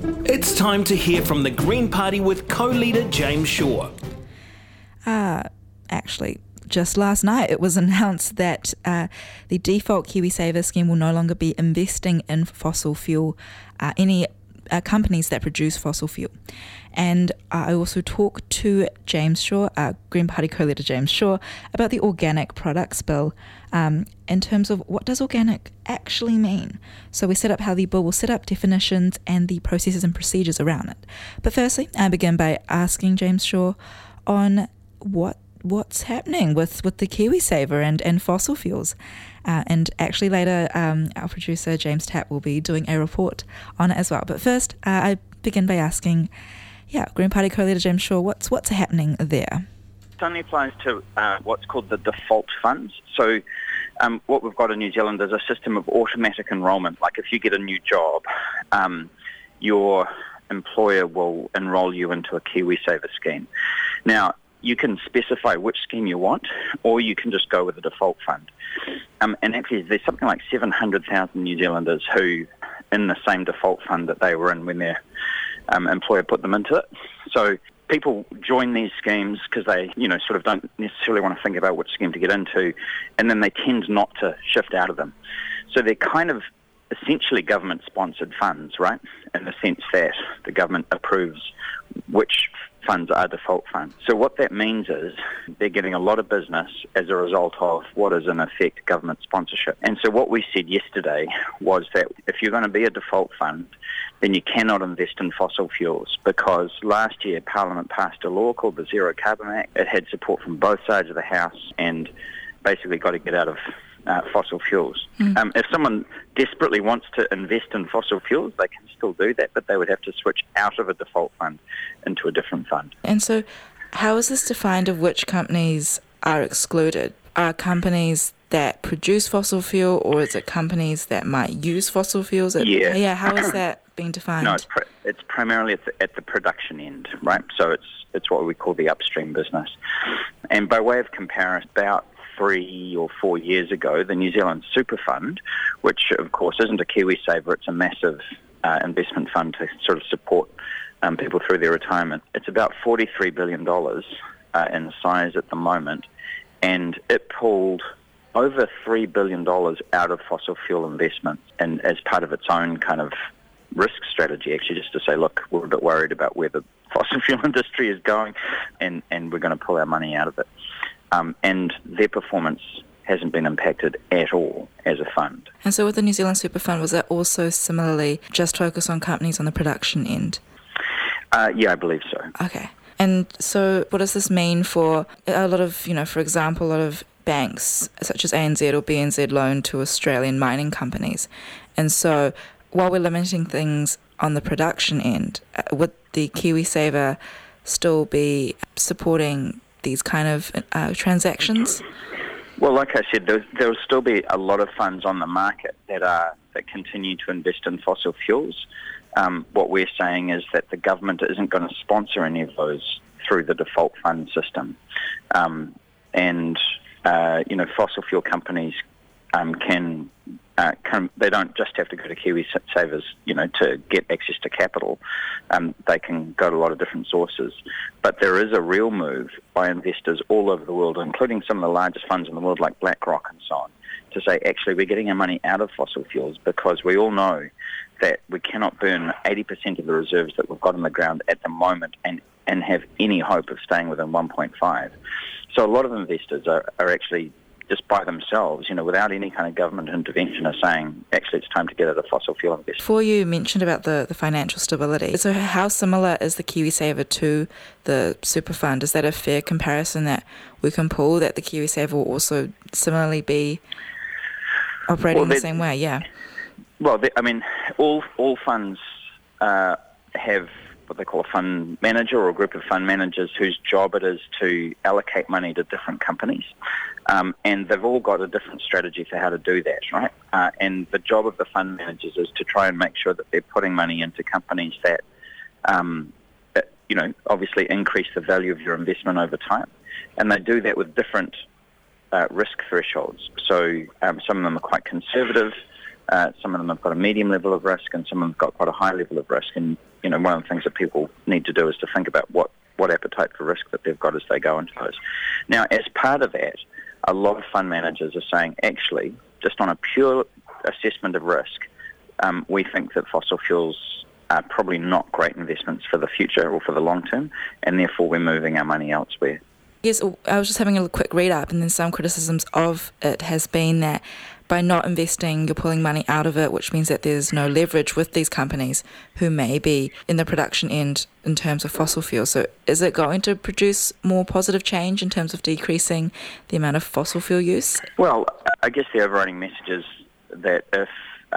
It's time to hear from the Green Party with co-leader James Shaw. Actually, just last night it was announced that the default KiwiSaver scheme will no longer be investing in fossil fuel, any companies that produce fossil fuel. And I also talked to James Shaw, Green Party co-leader James Shaw, about the organic products bill in terms of what does organic actually mean. So we set up how the bill will set up definitions and the processes and procedures around it. But firstly, I begin by asking James Shaw on what's happening with the KiwiSaver and fossil fuels. And actually later, our producer James Tapp will be doing a report on it as well. But first, I begin by asking, Green Party co-leader James Shaw, what's happening there? It only applies to what's called the default funds. So what we've got in New Zealand is a system of automatic enrolment. Like if you get a new job, your employer will enrol you into a KiwiSaver scheme. Now, you can specify which scheme you want, or you can just go with the default fund. And actually, there's something like 700,000 New Zealanders who, in the same default fund that they were in when their employer put them into it. So people join these schemes because they, sort of don't necessarily want to think about which scheme to get into, and then they tend not to shift out of them. So they're kind of essentially government-sponsored funds, right, in the sense that the government approves which funds are default funds. So what that means is they're getting a lot of business as a result of what is in effect government sponsorship. And so what we said yesterday was that if you're going to be a default fund, then you cannot invest in fossil fuels, because last year Parliament passed a law called the Zero Carbon Act. It had support from both sides of the House and basically got to get out of fossil fuels. If someone desperately wants to invest in fossil fuels, they can still do that, but they would have to switch out of a default fund into a different fund. And so how is this defined of which companies are excluded? Are companies that produce fossil fuel, or is it companies that might use fossil fuels? How is that being defined? No, it's primarily at the production end, right? So it's what we call the upstream business. And by way of comparison, about 3 or 4 years ago, the New Zealand Super Fund, which of course isn't a KiwiSaver, it's a massive investment fund to sort of support people through their retirement. It's about $43 billion in size at the moment, and it pulled over $3 billion out of fossil fuel investments, and as part of its own kind of risk strategy, actually, just to say, look, we're a bit worried about where the fossil fuel industry is going, and we're going to pull our money out of it. And their performance hasn't been impacted at all as a fund. And so with the New Zealand Super Fund, was that also similarly just focus on companies on the production end? Yeah, I believe so. Okay. And so what does this mean for a lot of, for example, a lot of banks such as ANZ or BNZ loan to Australian mining companies? And so while we're limiting things on the production end, would the KiwiSaver still be supporting these kind of transactions? Well, like I said, there will still be a lot of funds on the market that continue to invest in fossil fuels. What we're saying is that the government isn't going to sponsor any of those through the default fund system. Fossil fuel companies they don't just have to go to KiwiSavers, to get access to capital. They can go to a lot of different sources. But there is a real move by investors all over the world, including some of the largest funds in the world like BlackRock and so on, to say, actually, we're getting our money out of fossil fuels because we all know that we cannot burn 80% of the reserves that we've got in the ground at the moment and have any hope of staying within 1.5. So a lot of investors are actually just by themselves, without any kind of government intervention, are saying, actually, it's time to get out of fossil fuel investment. Before you mentioned about the financial stability, so how similar is the KiwiSaver to the Super Fund? Is that a fair comparison that we can pull, that the KiwiSaver will also similarly be operating in the same way? Yeah. Well, all funds have what they call a fund manager or a group of fund managers whose job it is to allocate money to different companies. And they've all got a different strategy for how to do that, right? And the job of the fund managers is to try and make sure that they're putting money into companies that, obviously increase the value of your investment over time. And they do that with different risk thresholds. So some of them are quite conservative, some of them have got a medium level of risk, and some of them have got quite a high level of risk. And, one of the things that people need to do is to think about what appetite for risk that they've got as they go into those. Now, as part of that, a lot of fund managers are saying, actually, just on a pure assessment of risk, we think that fossil fuels are probably not great investments for the future or for the long term, and therefore we're moving our money elsewhere. Yes, I was just having a quick read up, and then some criticisms of it has been that by not investing, you're pulling money out of it, which means that there's no leverage with these companies who may be in the production end in terms of fossil fuels. So is it going to produce more positive change in terms of decreasing the amount of fossil fuel use? Well, I guess the overriding message is that if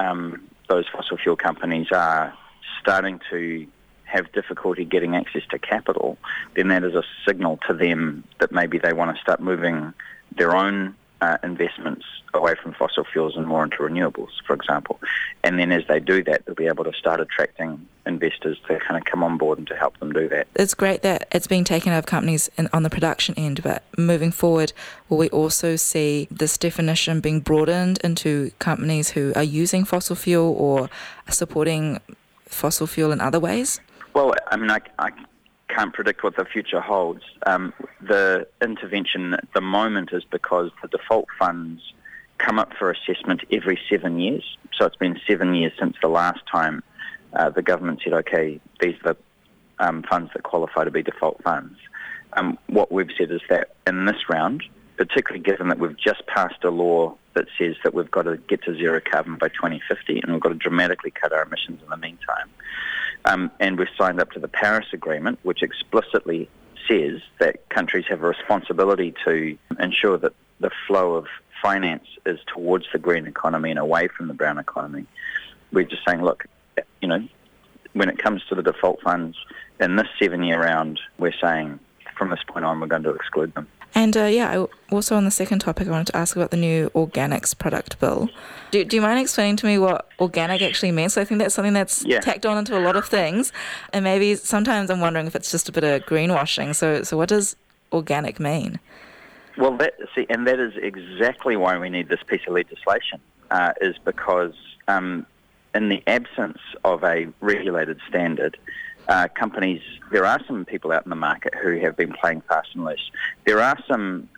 those fossil fuel companies are starting to have difficulty getting access to capital, then that is a signal to them that maybe they want to start moving their own investments away from fossil fuels and more into renewables, for example. And then as they do that, they'll be able to start attracting investors to kind of come on board and to help them do that. It's great that it's being taken out of companies on the production end, but moving forward, will we also see this definition being broadened into companies who are using fossil fuel or are supporting fossil fuel in other ways? Well, I mean, I can't predict what the future holds. The intervention at the moment is because the default funds come up for assessment every 7 years. So it's been 7 years since the last time the government said, okay, these are the funds that qualify to be default funds. What we've said is that in this round, particularly given that we've just passed a law that says that we've got to get to zero carbon by 2050 and we've got to dramatically cut our emissions in the meantime, and we've signed up to the Paris Agreement, which explicitly says that countries have a responsibility to ensure that the flow of finance is towards the green economy and away from the brown economy. We're just saying, look, when it comes to the default funds, in this 7-year round, we're saying from this point on we're going to exclude them. And also on the second topic, I wanted to ask about the new organics product bill. Do you mind explaining to me what organic actually means? So I think that's something that's tacked on into a lot of things, and maybe sometimes I'm wondering if it's just a bit of greenwashing. So what does organic mean? Well, that is exactly why we need this piece of legislation, is because in the absence of a regulated standard, companies, there are some people out in the market who have been playing fast and loose. There are some,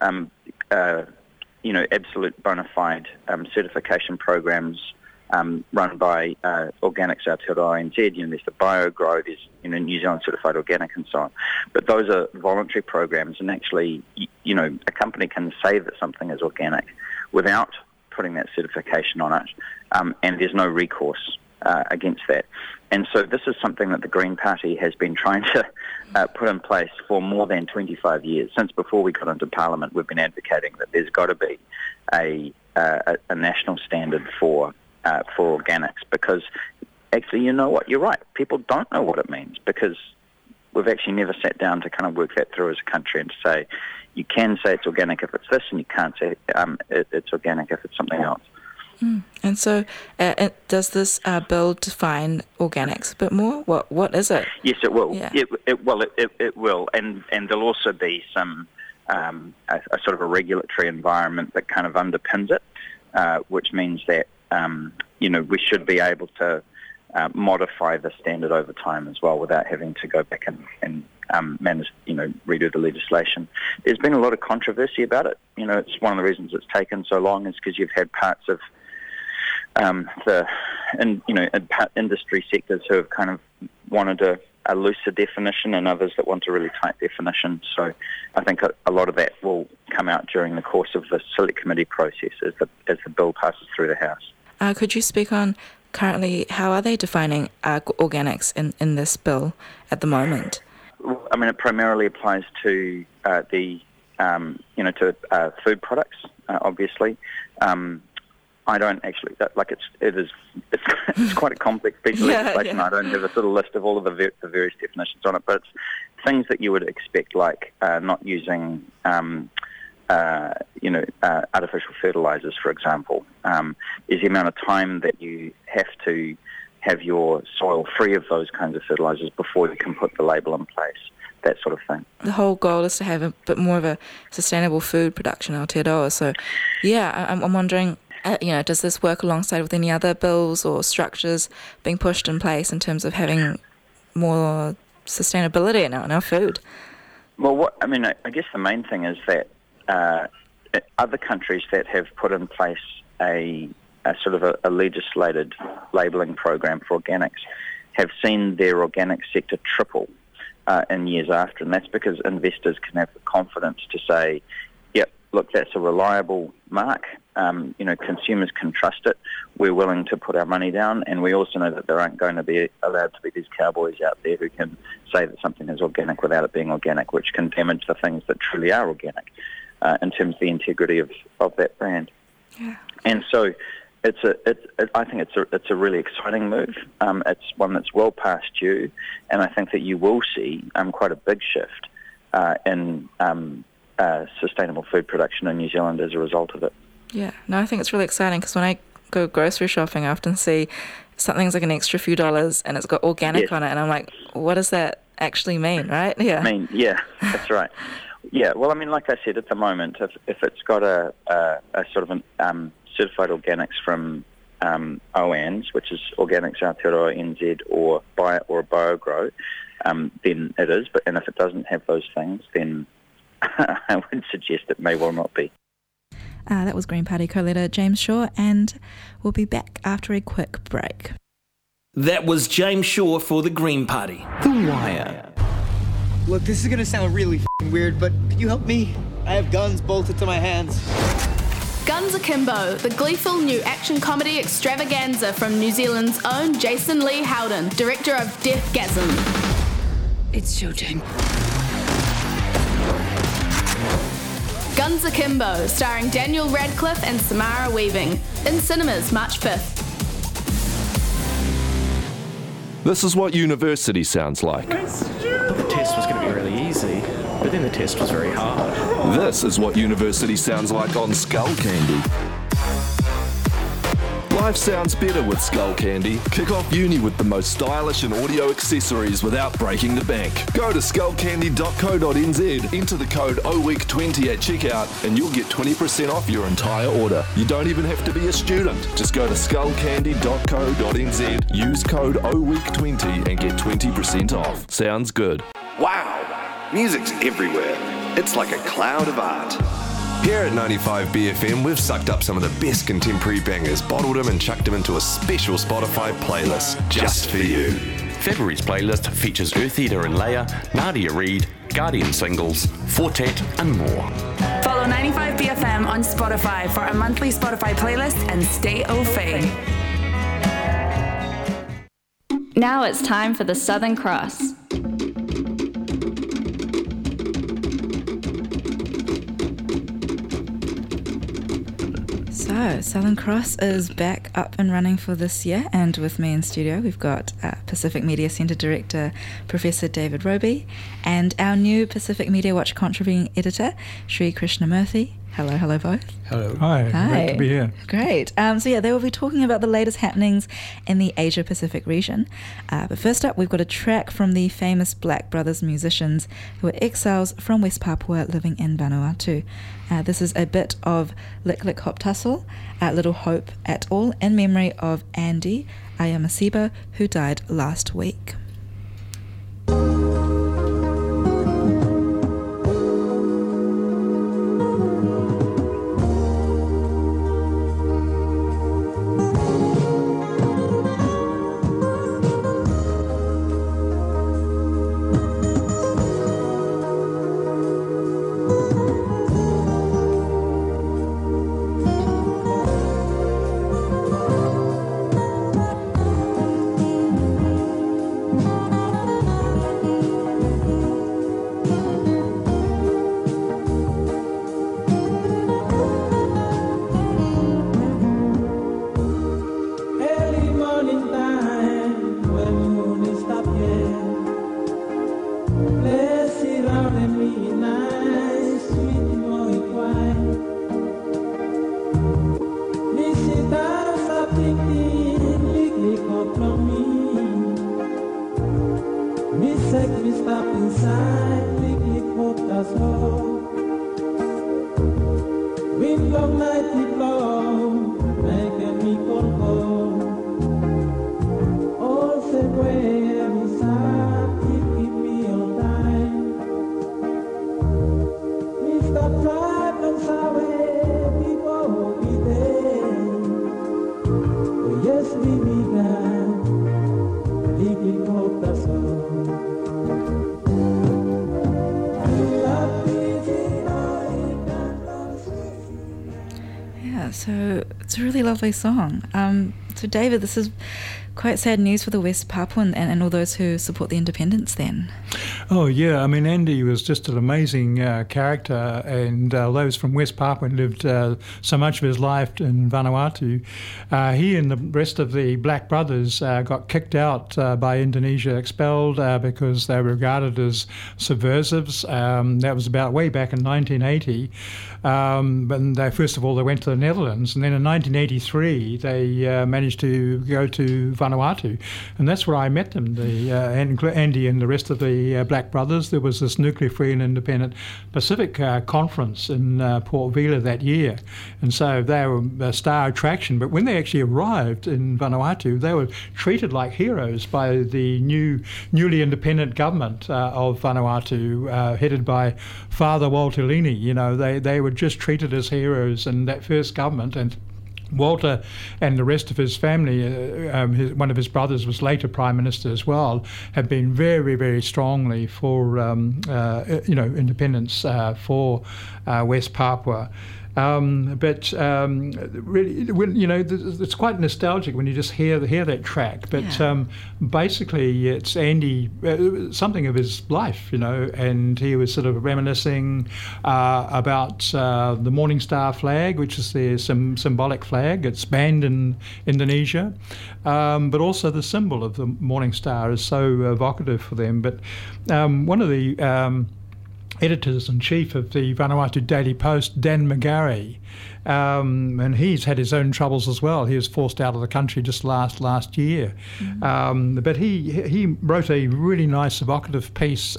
absolute bona fide certification programs run by Organics Aotearoa NZ. There's the BioGrow, there's New Zealand Certified Organic and so on. But those are voluntary programs, and actually, a company can say that something is organic without putting that certification on it, and there's no recourse against that. And so this is something that the Green Party has been trying to put in place for more than 25 years. Since before we got into Parliament, we've been advocating that there's got to be a national standard for organics, because actually, you know what, you're right. People don't know what it means, because we've actually never sat down to kind of work that through as a country and to say, you can say it's organic if it's this, and you can't say it's organic if it's something else. And so does this bill define organics a bit more? What is it? Yes, it will. Yeah. It will. And there'll also be some a sort of a regulatory environment that kind of underpins it, which means that, we should be able to modify the standard over time as well without having to go back and manage, redo the legislation. There's been a lot of controversy about it. It's one of the reasons it's taken so long is because you've had parts of industry sectors who have kind of wanted a looser definition, and others that want a really tight definition. So I think a lot of that will come out during the course of the select committee process as the bill passes through the House. Could you speak on currently how are they defining organics in this bill at the moment? I mean, it primarily applies to food products, obviously. I don't actually it's quite a complex piece of legislation. Yeah. I don't have a sort of list of all of the various definitions on it, but it's things that you would expect, like not using artificial fertilizers, for example, is the amount of time that you have to have your soil free of those kinds of fertilizers before you can put the label in place, that sort of thing. The whole goal is to have a bit more of a sustainable food production in Aotearoa. So, I'm wondering, does this work alongside with any other bills or structures being pushed in place in terms of having more sustainability in our food? Well, I guess the main thing is that other countries that have put in place a sort of a legislated labelling program for organics have seen their organic sector triple in years after, and that's because investors can have the confidence to say, yep, look, that's a reliable mark. Consumers can trust it. We're willing to put our money down, and we also know that there aren't going to be allowed to be these cowboys out there who can say that something is organic without it being organic, which can damage the things that truly are organic in terms of the integrity of that brand. Yeah. And so I think it's a really exciting move. It's one that's well past due, and I think that you will see quite a big shift in sustainable food production in New Zealand as a result of it. Yeah, no, I think it's really exciting because when I go grocery shopping, I often see something's like an extra few dollars and it's got organic on it, and I'm like, what does that actually mean, right? Yeah. That's right. Yeah, well, like I said, at the moment, if it's got a sort of an certified organics from OANZ, which is Organics Aotearoa NZ or BioGrow, then it is. And if it doesn't have those things, then I would suggest it may well not be. That was Green Party co-leader James Shaw, and we'll be back after a quick break. That was James Shaw for the Green Party. The Wire. Look, this is gonna sound really weird, but can you help me? I have guns bolted to my hands. Guns Akimbo, the gleeful new action comedy extravaganza from New Zealand's own Jason Lee Howden, director of Deathgasm. It's showtime. Guns Akimbo, starring Daniel Radcliffe and Samara Weaving. In cinemas, March 5th. This is what university sounds like. I thought the test was going to be really easy, but then the test was very hard. This is what university sounds like on Skull Candy. Life sounds better with Skull Candy. Kick off uni with the most stylish and audio accessories without breaking the bank. Go to skullcandy.co.nz, enter the code OWEEK20 at checkout, and you'll get 20% off your entire order. You don't even have to be a student. Just go to skullcandy.co.nz, use code OWEEK20 and get 20% off. Sounds good. Wow! Music's everywhere. It's like a cloud of art. Here at 95BFM, we've sucked up some of the best contemporary bangers, bottled them and chucked them into a special Spotify playlist just for you. February's playlist features Earth Eater and Leia, Nadia Reid, Guardian Singles, Fortet and more. Follow 95BFM on Spotify for a monthly Spotify playlist and stay au fait. Now it's time for the Southern Cross. So, Southern Cross is back up and running for this year, and with me in studio we've got Pacific Media Centre Director Professor David Roby and our new Pacific Media Watch contributing editor Sri Krishnamurthy. Hello both. Hello. Hi. Great to be here. Great. They will be talking about the latest happenings in the Asia-Pacific region. But first up, we've got a track from the famous Black Brothers musicians who are exiles from West Papua living in Vanuatu. This is a bit of Lick Lick Hop Tussle, Little Hope at All, in memory of Andy Ayamasiba, who died last week. All se puede avisar. So it's a really lovely song. So David, this is quite sad news for the West Papuan and all those who support the independence then. Oh, yeah. I mean, Andy was just an amazing character, and although he was from West Papua and lived so much of his life in Vanuatu, he and the rest of the Black Brothers got kicked out by Indonesia, expelled because they were regarded as subversives. That was about way back in 1980. But they, first of all, they went to the Netherlands, and then in 1983 they managed to go to Vanuatu, and that's where I met them. Andy and the rest of the Black Brothers. There was this Nuclear Free and Independent Pacific conference in Port Vila that year, and so they were a star attraction. But when they actually arrived in Vanuatu, they were treated like heroes by the newly independent government of Vanuatu, headed by Father Walter Lini. You know, they were just treated as heroes in that first government, and Walter and the rest of his family, one of his brothers was later Prime Minister as well, have been very, very strongly for independence for West Papua. But really, it's quite nostalgic when you just hear that track. But basically, it's Andy, something of his life, and he was sort of reminiscing about the Morning Star flag, which is their symbolic flag. It's banned in Indonesia, but also the symbol of the Morning Star is so evocative for them. But one of the Editors-in-Chief of the Vanuatu Daily Post, Dan McGarry, and he's had his own troubles as well. He was forced out of the country just last year. But he wrote a really nice evocative piece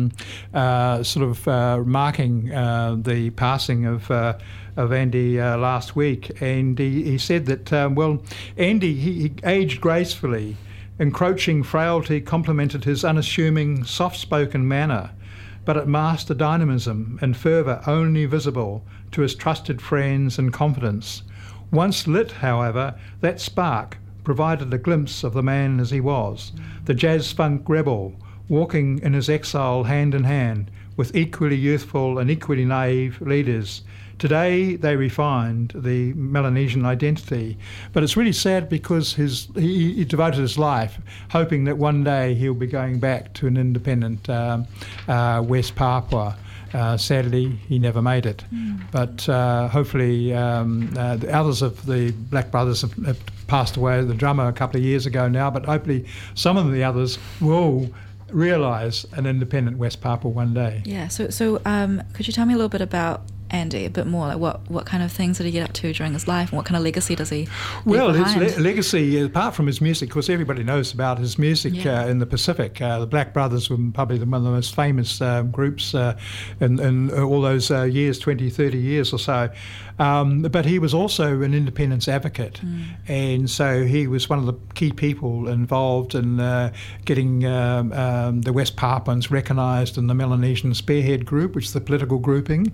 marking the passing of Andy last week. And he said that, Andy, he aged gracefully. Encroaching frailty complemented his unassuming, soft-spoken manner, but it masked a dynamism and fervour only visible to his trusted friends and confidants. Once lit, however, that spark provided a glimpse of the man as he was, the jazz-funk rebel, walking in his exile hand in hand with equally youthful and equally naive leaders. Today they refined the Melanesian identity, but it's really sad because he devoted his life hoping that one day he'll be going back to an independent West Papua. Sadly, he never made it. But hopefully the others of the Black Brothers have passed away. The drummer a couple of years ago now, but hopefully some of the others will realise an independent West Papua one day. Yeah, so could you tell me a little bit about Andy, a bit more, like what kind of things did he get up to during his life, and what kind of legacy does he leave behind? His legacy, apart from his music, of course everybody knows about his music in the Pacific. The Black Brothers were probably one of the most famous groups in all those years, 20, 30 years or so. But he was also an independence advocate, and so he was one of the key people involved in getting the West Papuans recognised in the Melanesian Spearhead Group, which is the political grouping.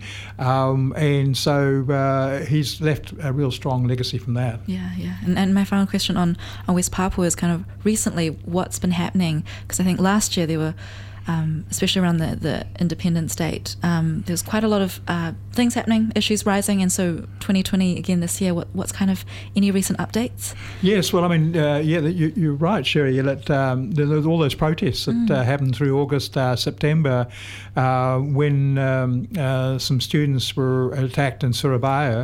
And so he's left a real strong legacy from that. Yeah. And my final question on West Papua is kind of recently what's been happening, because I think last year there were, especially around the independence date, there was quite a lot of things happening, issues rising, and so 2020 again this year, what's kind of any recent updates? Yes, well, I mean, you're right, Sherry, that there were all those protests that happened through August, September, when some students were attacked in Surabaya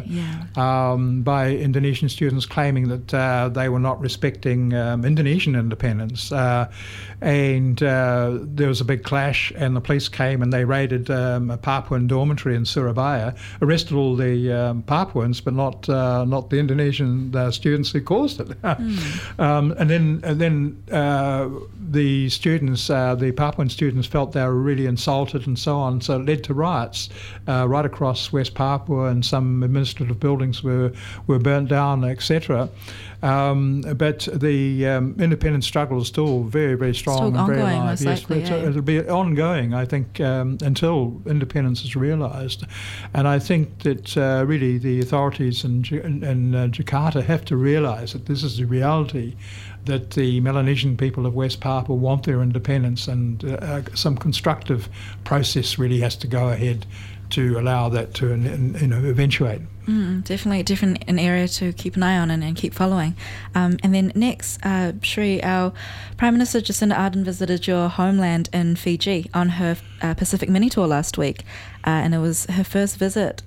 by Indonesian students claiming that they were not respecting Indonesian independence. And there was a big clash, and the police came and they raided a Papuan dormitory in Surabaya, arrested all the Papuans, but not the Indonesian students who caused it. And then the students, the Papuan students, felt they were really insulted and so on. So it led to riots right across West Papua, and some administrative buildings were burnt down, etc. But the independence struggle is still very, very strong still and very ongoing, alive. Most likely, It'll be ongoing, I think, until independence is realised. And I think that really the authorities in Jakarta have to realise that this is the reality, that the Melanesian people of West Papua want their independence, and some constructive process really has to go ahead to allow that to eventuate. Definitely an area to keep an eye on and keep following. And then next, Shri, our Prime Minister Jacinda Ardern visited your homeland in Fiji on her Pacific mini tour last week, and it was her first visit.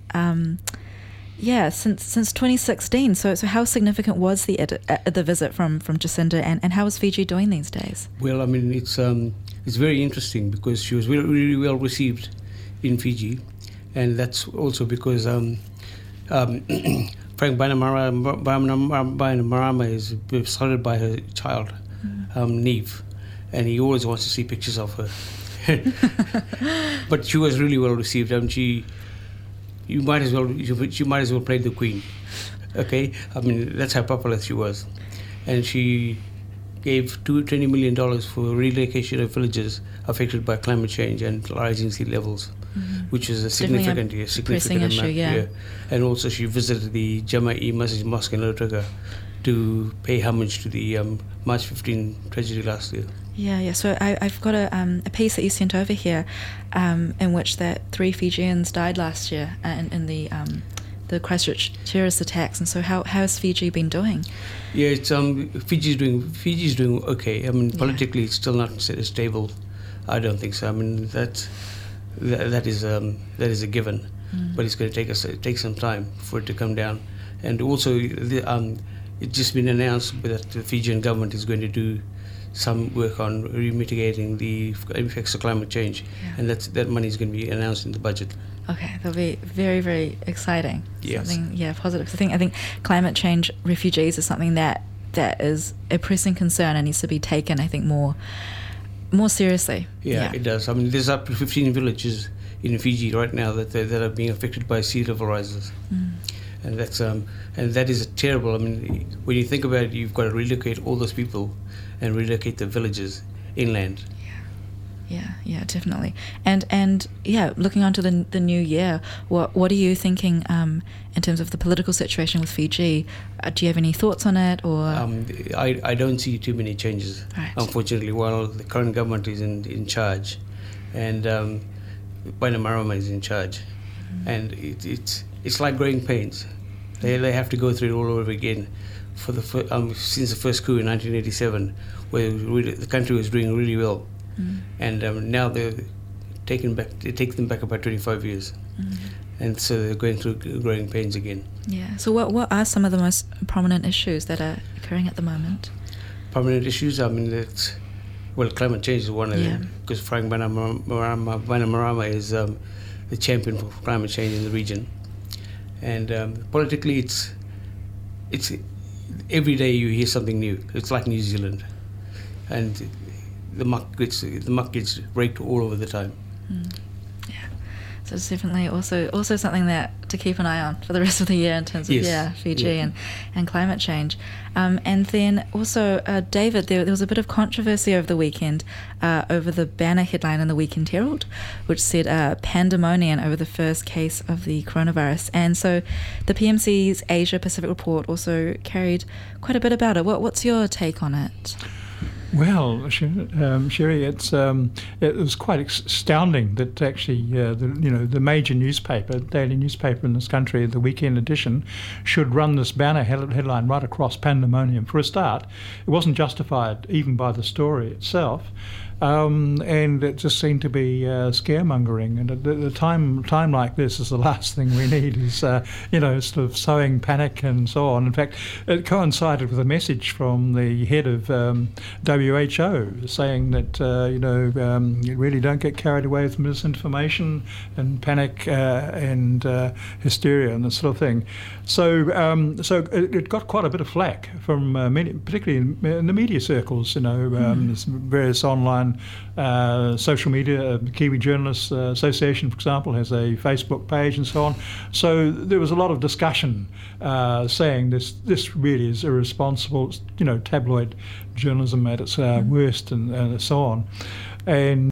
Since 2016. So how significant was the visit from Jacinda, and how is Fiji doing these days? Well, I mean, it's very interesting because she was really, really well received in Fiji, and that's also because Frank Bainimarama is started by her child, Neve, and he always wants to see pictures of her. But she was really well received. You might as well play the Queen, okay? I mean, that's how popular she was, and she gave $20 million for relocation of villages affected by climate change and rising sea levels, which is a significant issue, amount. And also she visited the Jama-e Masjid Mosque in Lautoka to pay homage to the March 15 tragedy last year. Yeah. So I've got a piece that you sent over here, in which that 3 Fijians died last year in the Christchurch terrorist attacks. And so how has Fiji been doing? Yeah, it's Fiji's doing okay. I mean, politically, it's still not stable. I don't think so. I mean, that is a given, but it's going to take some time for it to come down. And also, it's just been announced that the Fijian government is going to do some work on remitigating the effects of climate change, and that money is going to be announced in the budget. Okay, that'll be very, very exciting. Yes. Something, positive. I think climate change refugees is something that is a pressing concern and needs to be taken, I think, more seriously. Yeah, it does. I mean, there's up to 15 villages in Fiji right now that are being affected by sea level rises. And that is terrible. I mean, when you think about it, you've got to relocate all those people and relocate the villages inland. Yeah, definitely. And looking on to the new year, what are you thinking in terms of the political situation with Fiji? Do you have any thoughts on it, or? I don't see too many changes, unfortunately, while the current government is in charge, and Bainimarama is in charge, and it's like growing pains. They have to go through it all over again for since the first coup in 1987, where the country was doing really well. And now it takes them back about 25 years. And so they're going through growing pains again. Yeah. So what are some of the most prominent issues that are occurring at the moment? Prominent issues? I mean, climate change is one of them, because Frank Bainimarama is the champion for climate change in the region. And politically, it's every day you hear something new. It's like New Zealand. And the muck gets raked all over the time. So it's definitely also something that to keep an eye on for the rest of the year in terms of Fiji and climate change. And then also, David, there was a bit of controversy over the weekend over the banner headline in the Weekend Herald, which said pandemonium over the first case of the coronavirus. And so the PMC's Asia Pacific report also carried quite a bit about it. What's your take on it? Well, Sherry, it was quite astounding that actually the major newspaper, daily newspaper in this country, the Weekend Edition, should run this banner headline right across pandemonium. For a start, it wasn't justified even by the story itself. And it just seemed to be scaremongering. And at the time like this is the last thing we need is, sort of sowing panic and so on. In fact, it coincided with a message from the head of WHO saying that, you really don't get carried away with misinformation and panic and hysteria and this sort of thing. So it got quite a bit of flack from many, particularly in the media circles, various online social media. Kiwi Journalists Association, for example, has a Facebook page and so on. So there was a lot of discussion saying this really is irresponsible, tabloid journalism at its worst and so on. And